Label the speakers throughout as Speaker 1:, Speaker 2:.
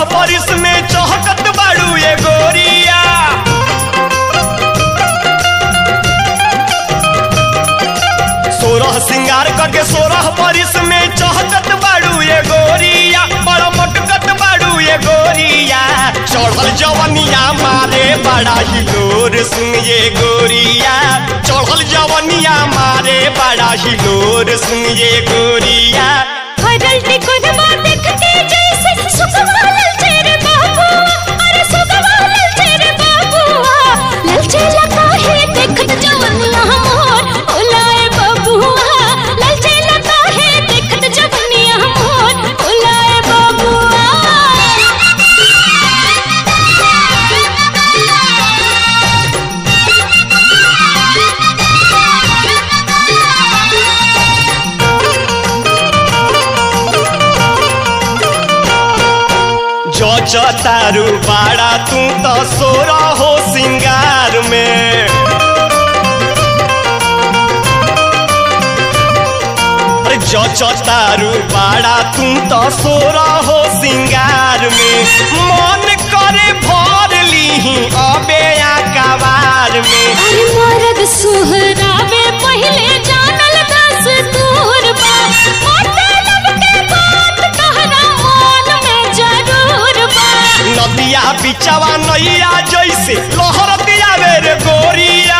Speaker 1: 16 बरिस में चहकत बाड़ू ये गोरिया। 16 सिंगार करके 16 बरिस में चहकत बाड़ू ये गोरिया। बड़ा मटकत बाड़ू ये गोरिया। चढ़ल जवनिया मारे बड़ा हिलोर सुन ये गोरिया। चढ़ल जवनिया मारे बड़ा हिलोर सुन ये गोरिया।
Speaker 2: देखते जैसे सुखवा ललचे रे बाबुआ, अरे सुखवा ललचे रे बाबुआ। ललचे लगा है देखत जवनिया मोर ओलाए बाबुआ। ललचे लगा है देखत जवनिया मोर ओलाए बाबुआ।
Speaker 1: तारू बाड़ा तू तो सोरा हो सिंगार में। अरे तारू बाड़ा तू तो सोरा हो सिंगार में। मन करे भर लीही अबे आकावार में।
Speaker 2: अरे मर्द सुहरावे पहले जानल दस दूर बा। मतलब के बात कहना मन में जरूर बा।
Speaker 1: नदिया बिचवा नैया जैसे लहरती आवे रे गोरिया।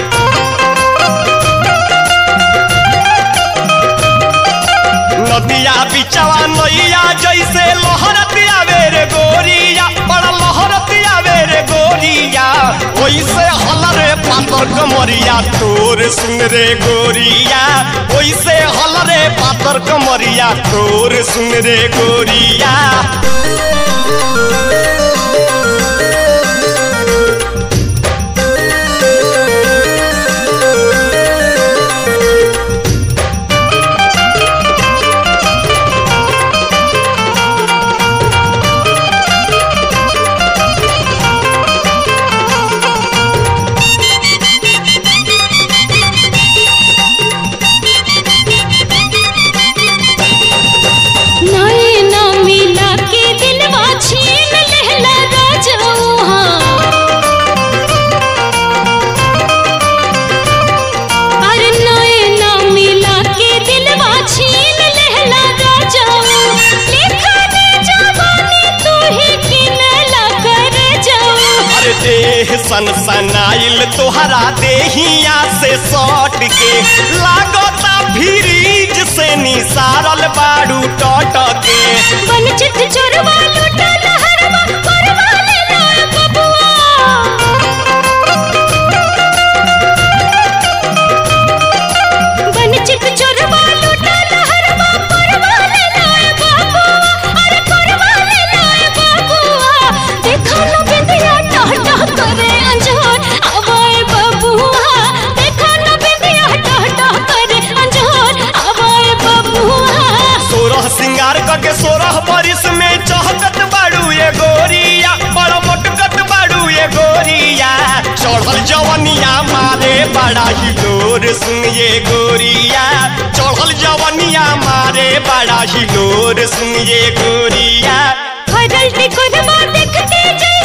Speaker 1: नदिया बिचवा नैया जैसे लहरती आवे रे गोरिया। बड़ा लहरती आवे रे गोरिया। वैसे हलरे पातर कमरिया तोर सुन रे गोरिया। वैसे हलरे पातर कमरिया तोर सुन रे गोरिया। सन सनाइल तोहरा देहिया से सट के। लागता फ्रीज से निसारल बाड़ू टट के।
Speaker 2: बनचित चोरवा लूटा लहरवा परवा ले लाए बबुआ। बनचित चोरवा लूटा लहरवा परवा ले लाए बबुआ। अरे परवा ले लाए बबुआ। देखा न बिंदिया टह टह करे अंजोर आवाए बबुआ। देखा न बिंदिया टह टह करे अंजोर आवाए बबुआ।
Speaker 1: 16 सिंगार करके 16 बरिस में चहकत बाड़ू ये गोरिया। बड़ा मटकत बाड़ू ये गोरिया। चढ़ल जवनिया मारे बड़ा हिलोर सुन ये गोरिया। चढ़ल जवनिया मारे बड़ा हिलोर सुन ये गोरिया।
Speaker 2: देखते